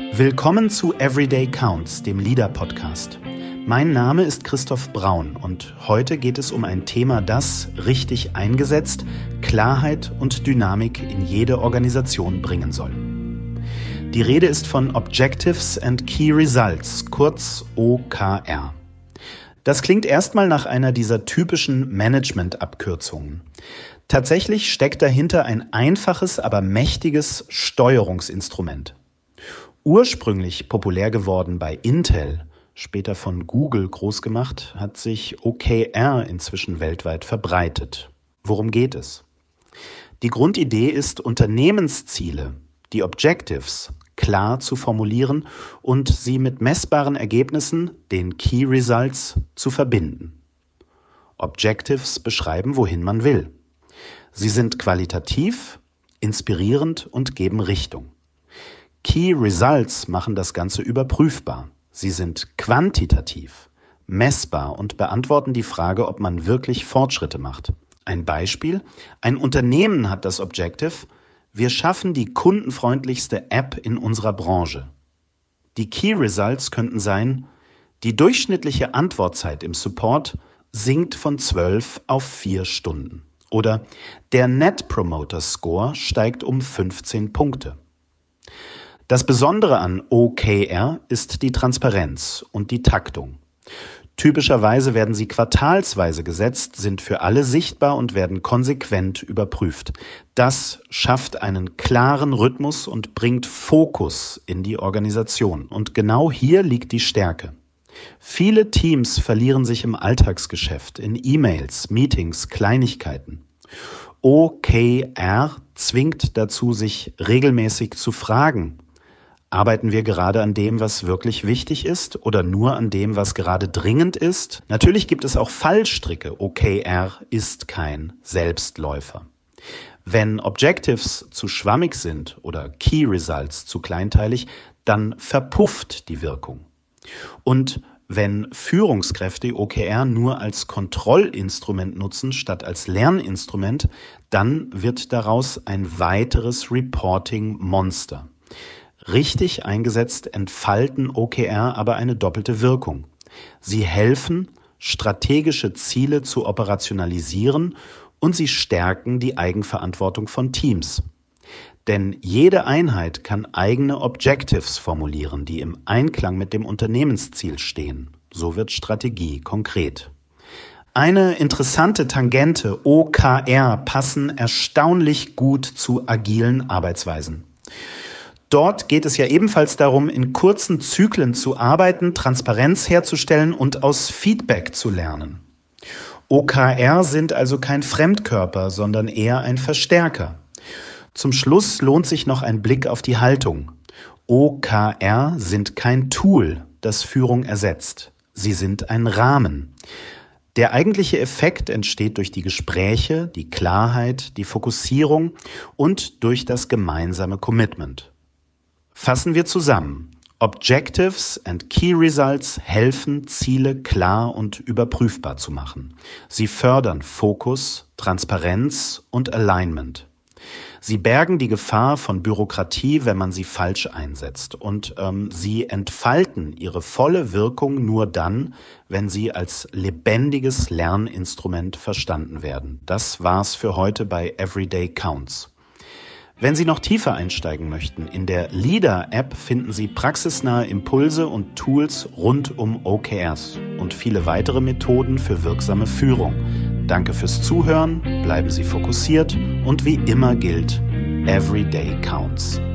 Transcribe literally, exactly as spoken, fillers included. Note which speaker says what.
Speaker 1: Willkommen zu Everyday Counts, dem Leader-Podcast. Mein Name ist Christoph Braun und heute geht es um ein Thema, das, richtig eingesetzt, Klarheit und Dynamik in jede Organisation bringen soll. Die Rede ist von Objectives and Key Results, kurz O K R. Das klingt erstmal nach einer dieser typischen Management-Abkürzungen. Tatsächlich steckt dahinter ein einfaches, aber mächtiges Steuerungsinstrument. Ursprünglich populär geworden bei Intel, später von Google groß gemacht, hat sich O K R inzwischen weltweit verbreitet. Worum geht es? Die Grundidee ist, Unternehmensziele, die Objectives, klar zu formulieren und sie mit messbaren Ergebnissen, den Key Results, zu verbinden. Objectives beschreiben, wohin man will. Sie sind qualitativ, inspirierend und geben Richtung. Key Results machen das Ganze überprüfbar. Sie sind quantitativ, messbar und beantworten die Frage, ob man wirklich Fortschritte macht. Ein Beispiel: Ein Unternehmen hat das Objective: Wir schaffen die kundenfreundlichste App in unserer Branche. Die Key Results könnten sein: Die durchschnittliche Antwortzeit im Support sinkt von zwölf auf vier Stunden. Oder der Net Promoter Score steigt um fünfzehn Punkte. Das Besondere an O K R ist die Transparenz und die Taktung. Typischerweise werden sie quartalsweise gesetzt, sind für alle sichtbar und werden konsequent überprüft. Das schafft einen klaren Rhythmus und bringt Fokus in die Organisation. Und genau hier liegt die Stärke. Viele Teams verlieren sich im Alltagsgeschäft, in E-Mails, Meetings, Kleinigkeiten. O K R zwingt dazu, sich regelmäßig zu fragen: Arbeiten wir gerade an dem, was wirklich wichtig ist, oder nur an dem, was gerade dringend ist? Natürlich gibt es auch Fallstricke. O K R ist kein Selbstläufer. Wenn Objectives zu schwammig sind oder Key Results zu kleinteilig, dann verpufft die Wirkung. Und wenn Führungskräfte O K R nur als Kontrollinstrument nutzen, statt als Lerninstrument, dann wird daraus ein weiteres Reporting-Monster. Richtig eingesetzt entfalten O K R aber eine doppelte Wirkung. Sie helfen, strategische Ziele zu operationalisieren und sie stärken die Eigenverantwortung von Teams. Denn jede Einheit kann eigene Objectives formulieren, die im Einklang mit dem Unternehmensziel stehen. So wird Strategie konkret. Eine interessante Tangente: O K R passen erstaunlich gut zu agilen Arbeitsweisen. Dort geht es ja ebenfalls darum, in kurzen Zyklen zu arbeiten, Transparenz herzustellen und aus Feedback zu lernen. O K R sind also kein Fremdkörper, sondern eher ein Verstärker. Zum Schluss lohnt sich noch ein Blick auf die Haltung. O K R sind kein Tool, das Führung ersetzt. Sie sind ein Rahmen. Der eigentliche Effekt entsteht durch die Gespräche, die Klarheit, die Fokussierung und durch das gemeinsame Commitment. Fassen wir zusammen. Objectives and Key Results helfen, Ziele klar und überprüfbar zu machen. Sie fördern Fokus, Transparenz und Alignment. Sie bergen die Gefahr von Bürokratie, wenn man sie falsch einsetzt. Und ähm, sie entfalten ihre volle Wirkung nur dann, wenn sie als lebendiges Lerninstrument verstanden werden. Das war's für heute bei Everyday Counts. Wenn Sie noch tiefer einsteigen möchten, in der Leader-App finden Sie praxisnahe Impulse und Tools rund um O K Rs und viele weitere Methoden für wirksame Führung. Danke fürs Zuhören, bleiben Sie fokussiert und wie immer gilt: Every day counts.